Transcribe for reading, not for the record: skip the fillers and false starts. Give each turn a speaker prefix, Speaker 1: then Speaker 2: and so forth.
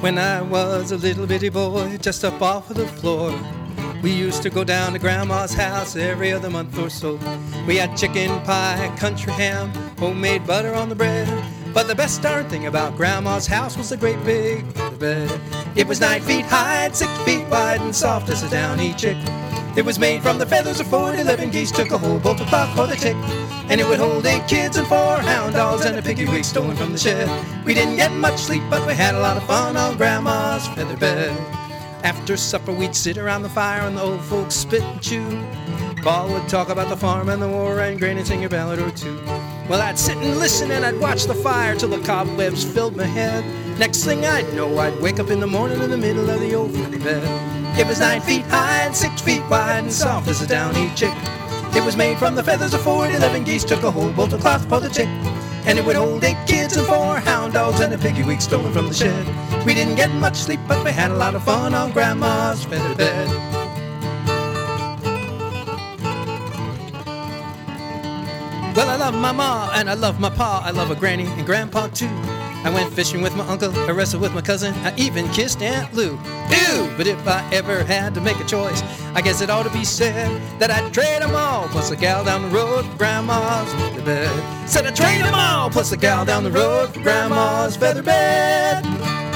Speaker 1: When I was a little bitty boy, just up off of the floor, we used to go down to Grandma's house every other month or so. We had chicken pie, country ham, homemade butter on the bread. But the best darn thing about Grandma's house was the great big bed. It was 9 feet high and 6 feet wide and soft as a downy chick. It was made from the feathers of 40 living geese, took a whole bolt of cloth for the tick. And it would hold 8 kids and 4 hound dogs and a piggy wig stolen from the shed. We didn't get much sleep, but we had a lot of fun on Grandma's feather bed. After supper we'd sit around the fire and the old folks spit and chew. Pa would talk about the farm and the war and Granny sing a ballad or two. Well, I'd sit and listen and I'd watch the fire till the cobwebs filled my head. Next thing I'd know, I'd wake up in the morning in the middle of the old feather bed. It was 9 feet high and 6 feet wide and soft as a downy chick. It was made from the feathers of 40 living geese, took a whole bolt of cloth for the tick. And it would hold 8 kids and 4 hound dogs and a piggy wig stolen from the shed. We didn't get much sleep, but we had a lot of fun on Grandma's feather bed. Well, I love my ma and I love my pa, I love a granny and grandpa too. I went fishing with my uncle, I wrestled with my cousin, I even kissed Aunt Lou. Ew! But if I ever had to make a choice, I guess it ought to be said that I'd trade them all, plus a gal down the road for Grandma's feather bed. Said I'd trade them all, plus a gal down the road for Grandma's feather bed.